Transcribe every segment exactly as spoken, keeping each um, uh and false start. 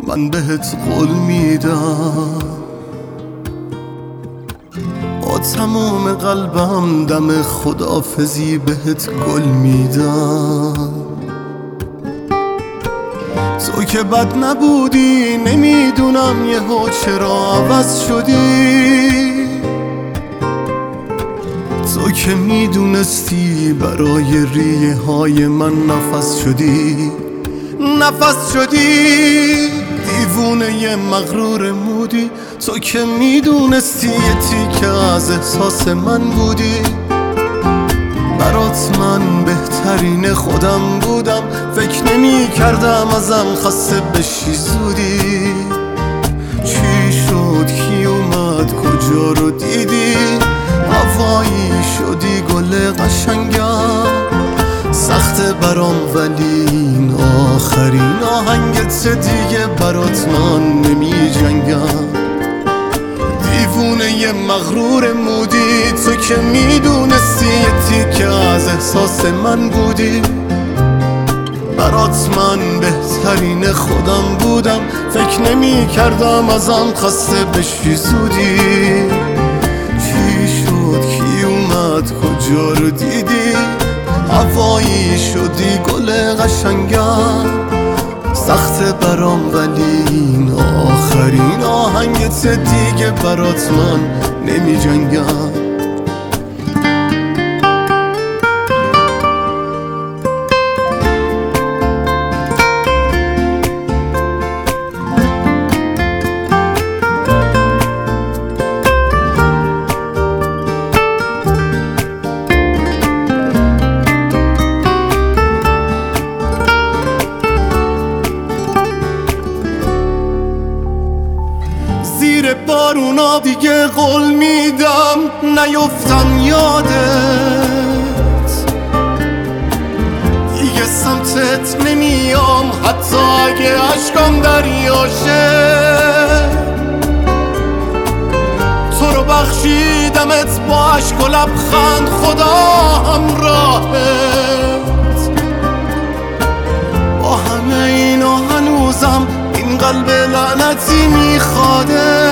من بهت قول میدم، با تمام قلبم دم خداحافظی بهت گل میدم. تو که بد نبودی، نمیدونم یهو چرا عوض شدی. تو که میدونستی برای ریه های من نفس شدی، نفس شدی. دیوونه ی مغرور مودی، تو که میدونستی یه تیکه از احساس من بودی. برات من بهترین خودم بودم، فکر نمی کردم ازم خسته بشی زودی. چی شد؟ کی اومد؟ کجا رو دیدی؟ هوایی شدی گل قشنگم. سخته برام ولی این آخرین آهنگت دیگه برات من نمی جنگم. دیوونه ی مغرور مودی، تو که میدونستی یه تیکه از احساس من بودی. برات من بهترین خودم بودم، فکر نمی کردم ازم خسته بشی زودی. چی شد؟ کی اومد؟ کجا رو دیدی؟ هوایی شدی گل قشنگم. سخته برام ولی این آخرین آهنگت دیگه برات من نمی جنگم. زیر بارونا دیگه قول میدم نیفتم یادت. دیگه سمتت نمیام حتی اگه عشقم دریاشه. تو رو بخشیدمت با عشق و لبخند، خدا همراهت. با همه اینا هنوزم این قلب لعنتی میخواده.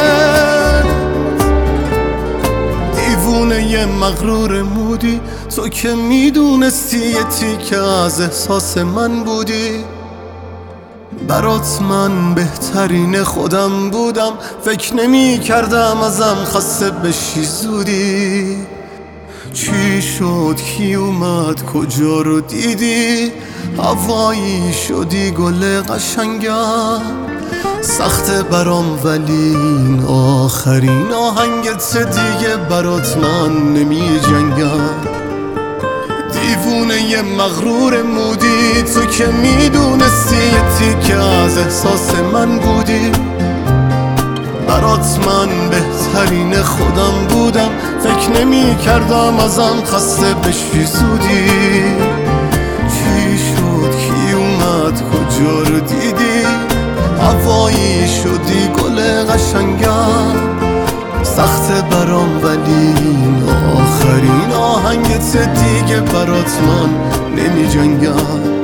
دیوونه ی مغرور مودی، تو که میدونستی یه تیکه از احساس من بودی. برات من بهترین خودم بودم، فکر نمی کردم ازم خسته بشی زودی. چی شد؟ کی اومد؟ کجا رو دیدی؟ هوایی شدی گل قشنگم. سخته برام ولی این آخرین آهنگت دیگه برات من نمی جنگم. دیوونه ی مغرور مودی، تو که میدونستی یه تیکه از احساس من بودی. برات من بهترین خودم بودم، فکر نمی کردم ازم خسته بشی زودی. چی شد؟ کی اومد؟ کجا رو دیدی؟ هوایی شدی گل قشنگم. سخته برام ولی این آخرین آهنگت دیگه برات من نمی جنگم.